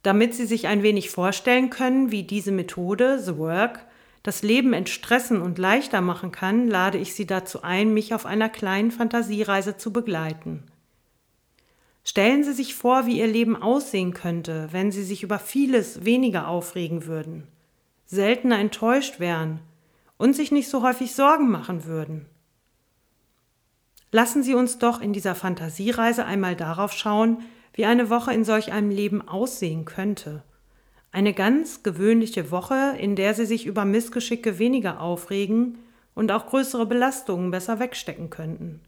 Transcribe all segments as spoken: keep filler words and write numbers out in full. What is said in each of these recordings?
Damit Sie sich ein wenig vorstellen können, wie diese Methode, The Work, das Leben entstressen und leichter machen kann, lade ich Sie dazu ein, mich auf einer kleinen Fantasiereise zu begleiten. Stellen Sie sich vor, wie Ihr Leben aussehen könnte, wenn Sie sich über vieles weniger aufregen würden, seltener enttäuscht wären und sich nicht so häufig Sorgen machen würden. Lassen Sie uns doch in dieser Fantasiereise einmal darauf schauen, wie eine Woche in solch einem Leben aussehen könnte. Eine ganz gewöhnliche Woche, in der Sie sich über Missgeschicke weniger aufregen und auch größere Belastungen besser wegstecken könnten.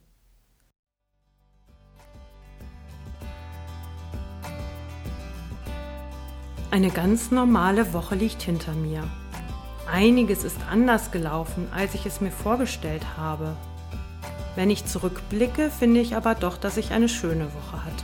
Eine ganz normale Woche liegt hinter mir. Einiges ist anders gelaufen, als ich es mir vorgestellt habe. Wenn ich zurückblicke, finde ich aber doch, dass ich eine schöne Woche hatte.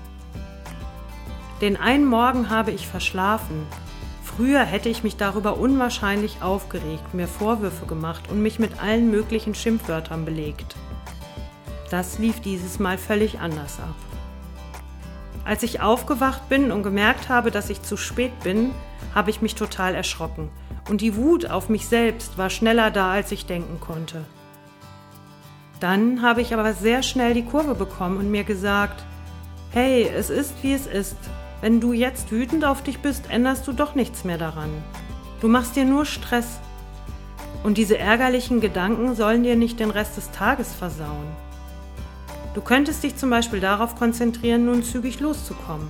Den einen Morgen habe ich verschlafen. Früher hätte ich mich darüber unwahrscheinlich aufgeregt, mir Vorwürfe gemacht und mich mit allen möglichen Schimpfwörtern belegt. Das lief dieses Mal völlig anders ab. Als ich aufgewacht bin und gemerkt habe, dass ich zu spät bin, habe ich mich total erschrocken. Und die Wut auf mich selbst war schneller da, als ich denken konnte. Dann habe ich aber sehr schnell die Kurve bekommen und mir gesagt, hey, es ist, wie es ist. Wenn du jetzt wütend auf dich bist, änderst du doch nichts mehr daran. Du machst dir nur Stress. Und diese ärgerlichen Gedanken sollen dir nicht den Rest des Tages versauen. Du könntest dich zum Beispiel darauf konzentrieren, nun zügig loszukommen.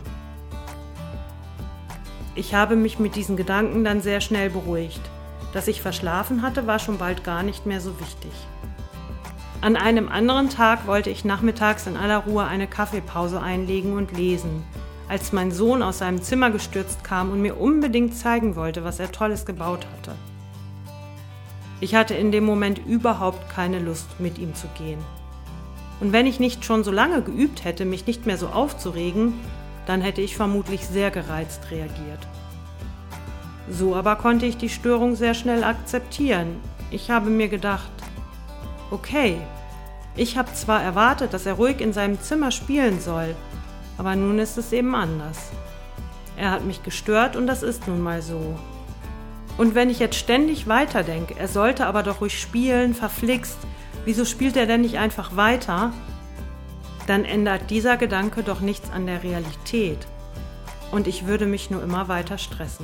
Ich habe mich mit diesen Gedanken dann sehr schnell beruhigt. Dass ich verschlafen hatte, war schon bald gar nicht mehr so wichtig. An einem anderen Tag wollte ich nachmittags in aller Ruhe eine Kaffeepause einlegen und lesen, als mein Sohn aus seinem Zimmer gestürzt kam und mir unbedingt zeigen wollte, was er Tolles gebaut hatte. Ich hatte in dem Moment überhaupt keine Lust, mit ihm zu gehen. Und wenn ich nicht schon so lange geübt hätte, mich nicht mehr so aufzuregen, dann hätte ich vermutlich sehr gereizt reagiert. So aber konnte ich die Störung sehr schnell akzeptieren. Ich habe mir gedacht, okay, ich habe zwar erwartet, dass er ruhig in seinem Zimmer spielen soll, aber nun ist es eben anders. Er hat mich gestört und das ist nun mal so. Und wenn ich jetzt ständig weiterdenke, er sollte aber doch ruhig spielen, verflixt, wieso spielt er denn nicht einfach weiter? Dann ändert dieser Gedanke doch nichts an der Realität und ich würde mich nur immer weiter stressen.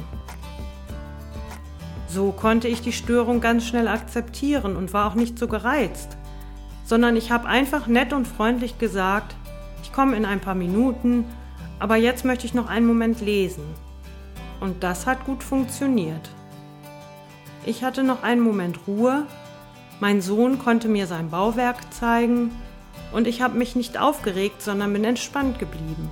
So konnte ich die Störung ganz schnell akzeptieren und war auch nicht so gereizt, sondern ich habe einfach nett und freundlich gesagt, ich komme in ein paar Minuten, aber jetzt möchte ich noch einen Moment lesen. Und das hat gut funktioniert. Ich hatte noch einen Moment Ruhe, mein Sohn konnte mir sein Bauwerk zeigen und ich habe mich nicht aufgeregt, sondern bin entspannt geblieben.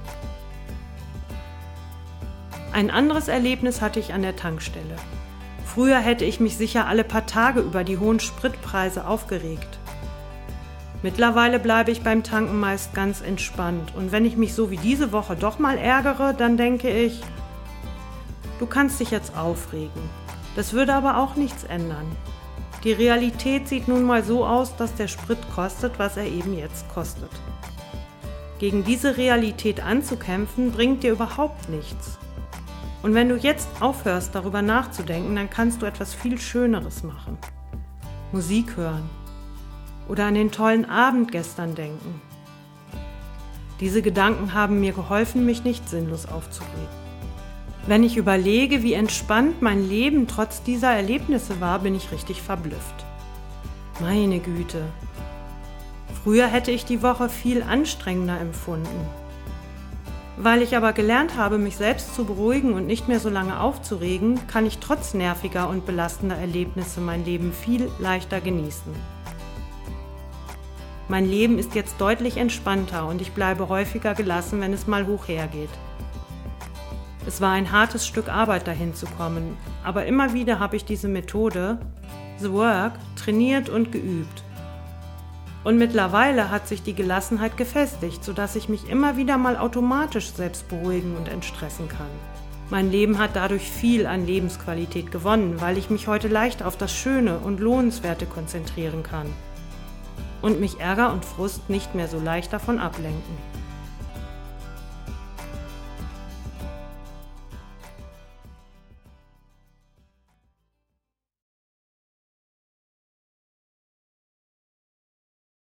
Ein anderes Erlebnis hatte ich an der Tankstelle. Früher hätte ich mich sicher alle paar Tage über die hohen Spritpreise aufgeregt. Mittlerweile bleibe ich beim Tanken meist ganz entspannt und wenn ich mich so wie diese Woche doch mal ärgere, dann denke ich, du kannst dich jetzt aufregen. Das würde aber auch nichts ändern. Die Realität sieht nun mal so aus, dass der Sprit kostet, was er eben jetzt kostet. Gegen diese Realität anzukämpfen, bringt dir überhaupt nichts. Und wenn du jetzt aufhörst, darüber nachzudenken, dann kannst du etwas viel Schöneres machen. Musik hören. Oder an den tollen Abend gestern denken. Diese Gedanken haben mir geholfen, mich nicht sinnlos aufzuregen. Wenn ich überlege, wie entspannt mein Leben trotz dieser Erlebnisse war, bin ich richtig verblüfft. Meine Güte. Früher hätte ich die Woche viel anstrengender empfunden. Weil ich aber gelernt habe, mich selbst zu beruhigen und nicht mehr so lange aufzuregen, kann ich trotz nerviger und belastender Erlebnisse mein Leben viel leichter genießen. Mein Leben ist jetzt deutlich entspannter und ich bleibe häufiger gelassen, wenn es mal hoch hergeht. Es war ein hartes Stück Arbeit, dahin zu kommen, aber immer wieder habe ich diese Methode, The Work, trainiert und geübt. Und mittlerweile hat sich die Gelassenheit gefestigt, sodass ich mich immer wieder mal automatisch selbst beruhigen und entstressen kann. Mein Leben hat dadurch viel an Lebensqualität gewonnen, weil ich mich heute leicht auf das Schöne und Lohnenswerte konzentrieren kann und mich Ärger und Frust nicht mehr so leicht davon ablenken.